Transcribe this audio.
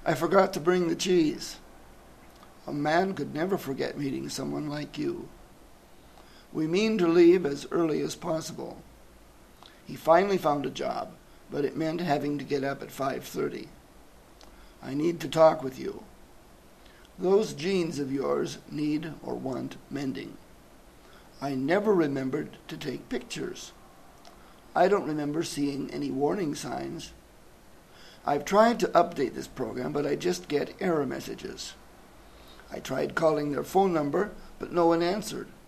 I forgot to bring the cheese. A man could never forget meeting someone like you. We mean to leave as early as possible. He finally found a job, but it meant having to get up at 5:30. I need to talk with you. Those jeans of yours need or want mending. I never remembered to take pictures. I don't remember seeing any warning signs. I've tried to update this program, but I just get error messages. I tried calling their phone number, but no one answered.